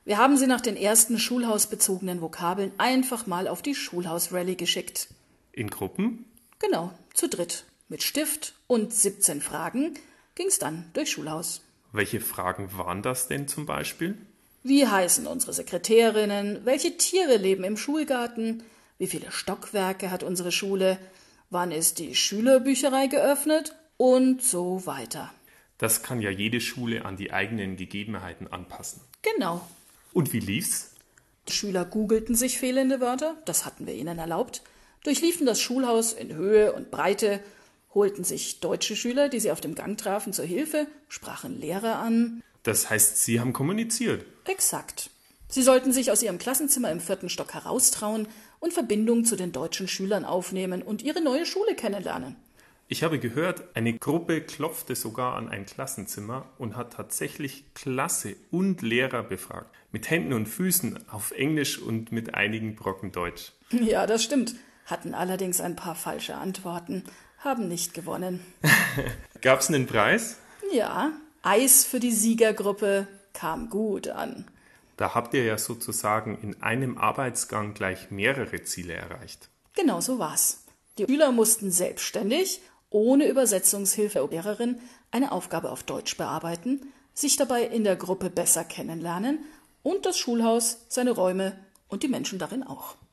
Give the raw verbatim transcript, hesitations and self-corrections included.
Wir haben sie nach den ersten schulhausbezogenen Vokabeln einfach mal auf die Schulhaus-Rallye geschickt. In Gruppen? Genau, zu dritt. Mit Stift und siebzehn Fragen ging's dann durchs Schulhaus. Welche Fragen waren das denn zum Beispiel? Wie heißen unsere Sekretärinnen? Welche Tiere leben im Schulgarten? Wie viele Stockwerke hat unsere Schule? Wann ist die Schülerbücherei geöffnet? Und so weiter. Das kann ja jede Schule an die eigenen Gegebenheiten anpassen. Genau. Und wie lief's? Die Schüler googelten sich fehlende Wörter, das hatten wir ihnen erlaubt, durchliefen das Schulhaus in Höhe und Breite, holten sich deutsche Schüler, die sie auf dem Gang trafen, zur Hilfe, sprachen Lehrer an. Das heißt, Sie haben kommuniziert. Exakt. Sie sollten sich aus ihrem Klassenzimmer im vierten Stock heraustrauen und Verbindung zu den deutschen Schülern aufnehmen und ihre neue Schule kennenlernen. Ich habe gehört, eine Gruppe klopfte sogar an ein Klassenzimmer und hat tatsächlich Klasse und Lehrer befragt. Mit Händen und Füßen auf Englisch und mit einigen Brocken Deutsch. Ja, das stimmt. Hatten allerdings ein paar falsche Antworten, haben nicht gewonnen. Gab's einen Preis? Ja, Eis für die Siegergruppe kam gut an. Da habt ihr ja sozusagen in einem Arbeitsgang gleich mehrere Ziele erreicht. Genau so war's. Die Schüler mussten selbstständig, ohne Übersetzungshilfe oder Lehrerin, eine Aufgabe auf Deutsch bearbeiten, sich dabei in der Gruppe besser kennenlernen und das Schulhaus, seine Räume und die Menschen darin auch.